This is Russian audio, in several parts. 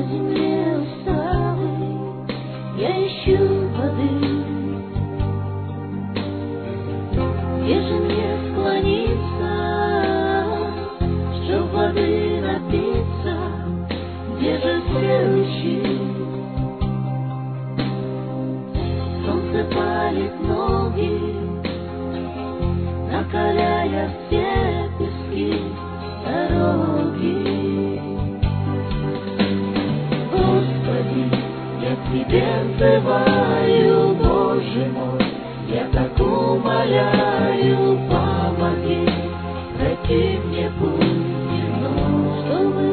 земле усталый я ищу воды. Где же мне склониться, чтоб воды напиться? Где же все лучи? Солнце палит ноги, накаляя все пески дороги. Господи, я к Тебе взываю, Боже мой, я так умоляю, помоги, пройти мне путь земной, чтобы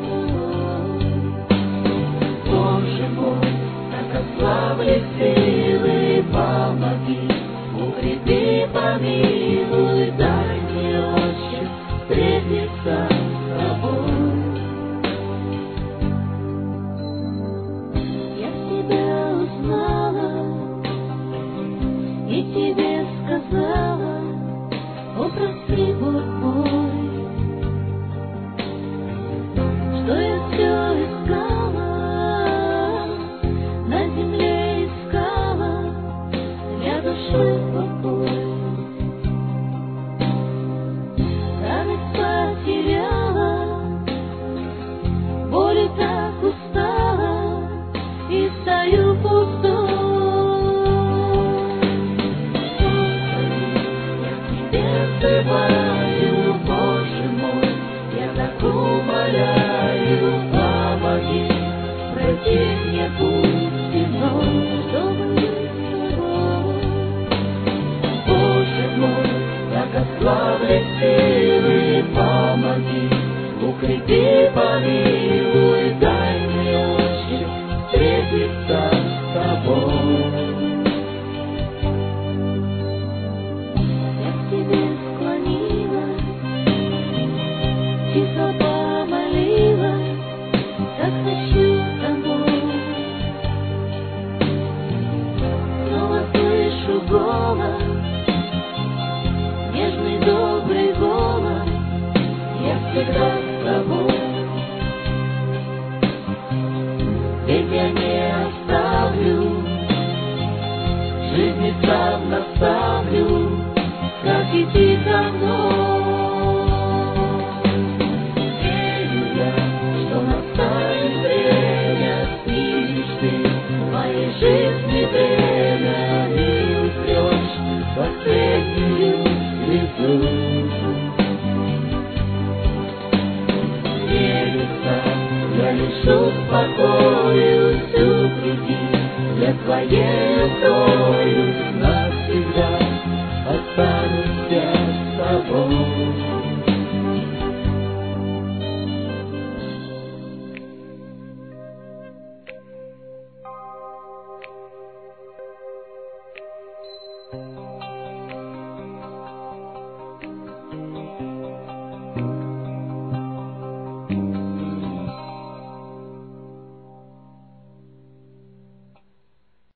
Боже мой, так ослабли силы, помоги, укрепи, помилуй, дай мне, Отче, встретиться с Тобой. Я Тебя узнала и Тебе сказала: о, прости, Бог мой, что я все искала, на земле искала для души покой. Радость потеряла, боли так устала и стою пустой. Взываю, Боже мой, я так умоляю, помоги, пройти мне путь земной, чтобы с Тобой. Боже мой, так ослабли силы, помоги, укрепи, помилуй,